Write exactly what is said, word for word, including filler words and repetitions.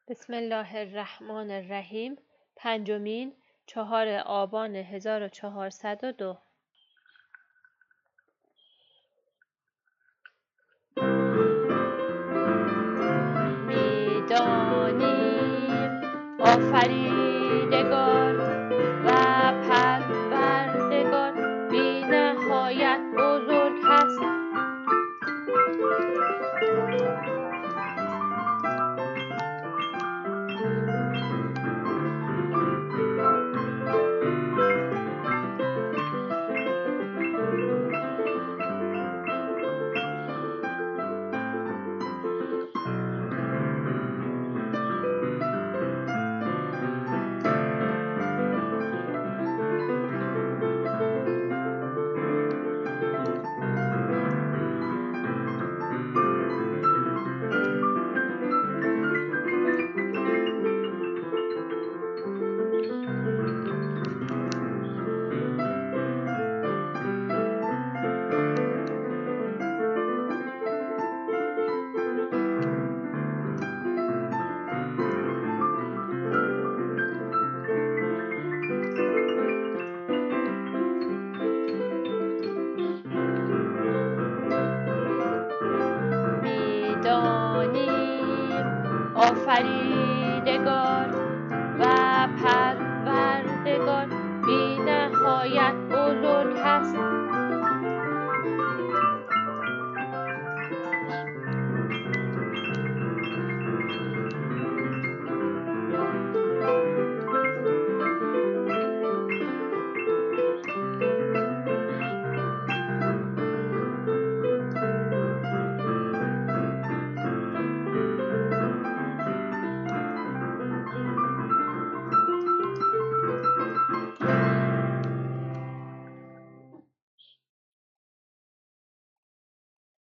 بسم الله الرحمن الرحیم. پنجمین چهار آبان هزار و چهارصد و دو. میدانیم آفریدگار و پروردگار بی نهایت بزرگ هست. میدانیم آفریدگار